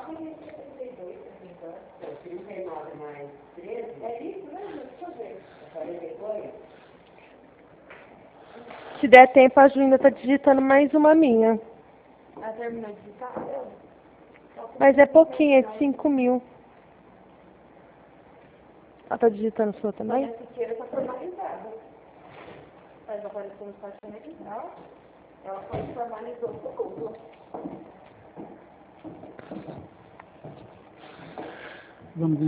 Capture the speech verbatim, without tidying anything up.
trinta e nove mais treze. É isso, né? Deixa eu ver. quarenta e dois. Se der tempo, a Ju ainda tá digitando mais uma minha. Ela terminou de digitar? Eu. Mas é pouquinho, é de cinco mil. Ela tá digitando sua também? Essa Siqueira tá formalizada. Mas apareceu no site original. Ela foi formalizou tudo. Vamos